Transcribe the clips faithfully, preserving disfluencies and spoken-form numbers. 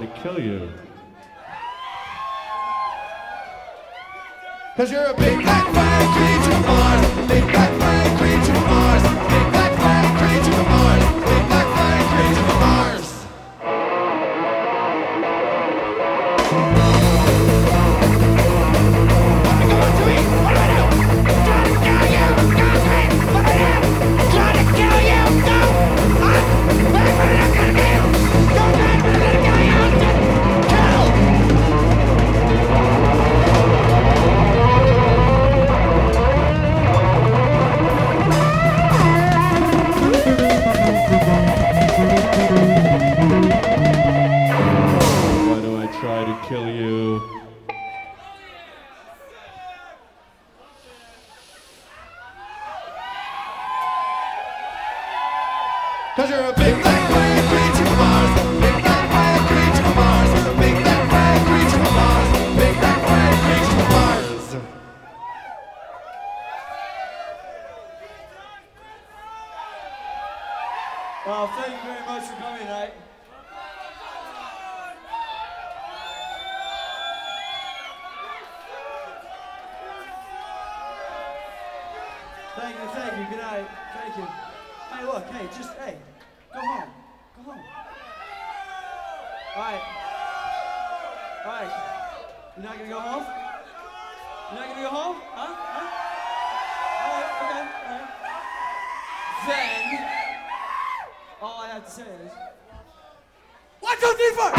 to kill you. Cause you're a big black flying creature from Mars. Big black flying creature from Mars. Big black flying creature from Mars. Big black flying creature from Mars. What am I going to eat? What do I do? I'm trying to kill you. Go, man. What do I do? I'm trying to kill you. Go. Huh? Wait, what am I gonna do? Go, man. What am I gonna kill you? Kill. Why do I try to kill you? Cause you're a big black flying creature from Mars. Big black flying creature from Mars. Big black flying creature from Mars. Big black flying creature from Mars. Well, thank you very much for coming tonight. Thank you, thank you, good night, thank you. Hey, look, hey, just, hey, go home, go home. All right, all right, you're not gonna go home? You're not gonna go home, huh, huh? All right, okay, all right. Then, all I have to say is, one, two, three, four!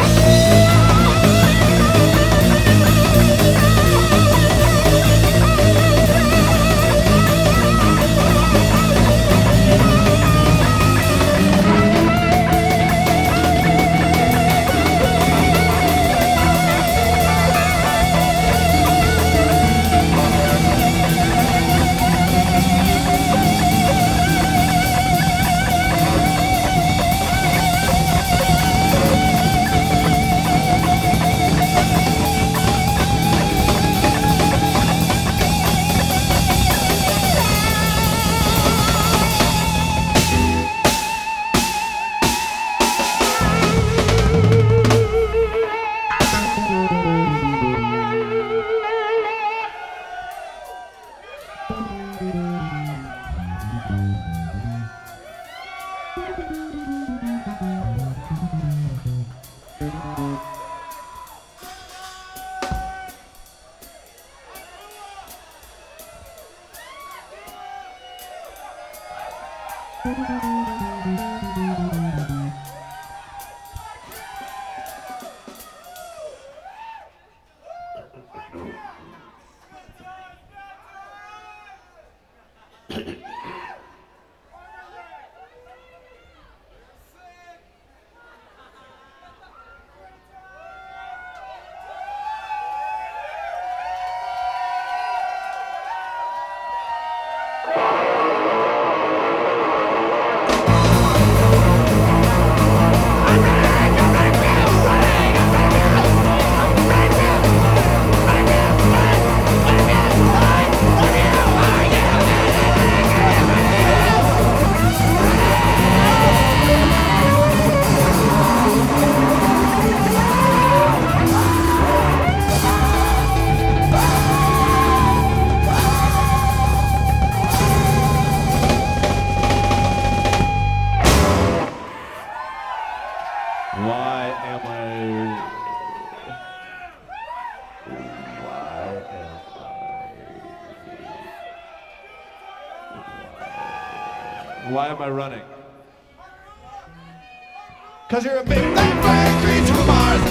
Why am I running? Cause you're a big black flying creature from Mars.